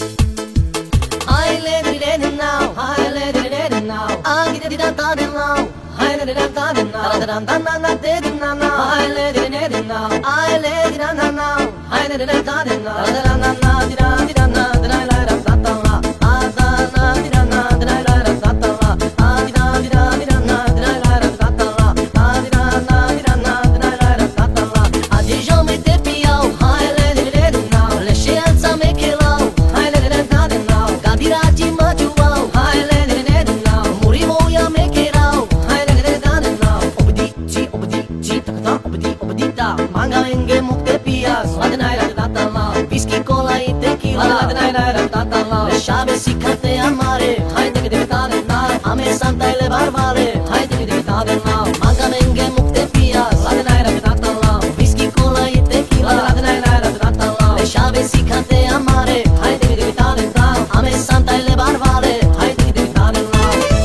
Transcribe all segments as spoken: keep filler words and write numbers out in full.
Hai lady lady now, hi lady lady now. Ah gidi di da da di now, hi lady da da di now. Da da da da da di na na. Hi lady lady now, hi lady da na now, hi lady da da di now. Da da da da di da di da na da la la da da la. Ah da na di da na da la la da da la. Ah di da di da di da na da la la da da la. Ah di da na di da na da la la da da la. Ah di jo me te piau, hi lady lady now. Le scienza me che lau, hi lady da da di now. Gadiraji ma juau, hi lady lady now. Murivo ya me che lau, hi lady da di now. Obdi ji obdi ji tak da obdi obdi da. Mangaenge mukte pias, ladna la da da la. Whisky cola e tequila, ladna la da da la. Le sciabe si cante amare, hai de de da di now. Ame santa e le barbare, hai de de da di now. Mangaenge mukte pias, ladna la da da la. Whisky cola e tequila, ladna la da da la. Le sciabe si cante amare, hai de de da di now. Ame santa e le barbare, hai de de da di now.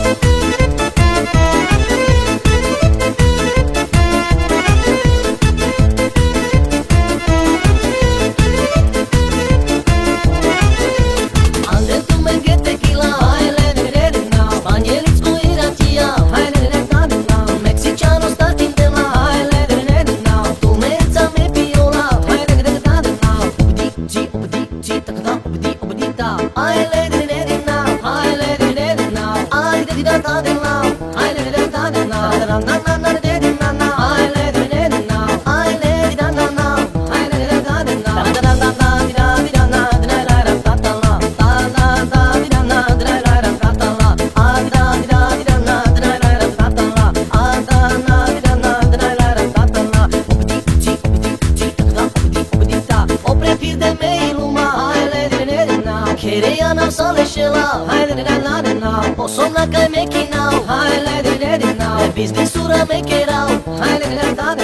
Ande tu me get tequila, hai lady lady now. Spanieliți cu iratia, hai lady da di now. Mexicano stati in tema, hai lady lady now. Tu mezza me piola, hai lady da di now. Obdi ji obdi ji tak da obdi obdi da. Hai lady lady now, hai lady lady now. Ai de da da di now, hai lady da di now. Da da da da da di na na. Hai lady lady now, hai lady da na na. Hai lady da di now. Da da da da di da di da na da la la da da la. Da da da di da na da la la da da la. Ah di da di da di da na da la la da da la. Ah da na di da na da la la da da la. Obdi ji obdi ji tak da obdi obdi da. Opre pir de me iluma, hai lady lady now. Chereia na sale shela, hai lady da da da now. Posona kai me ki now, hai lady lady now. Business sura me ke rao, hai lady da da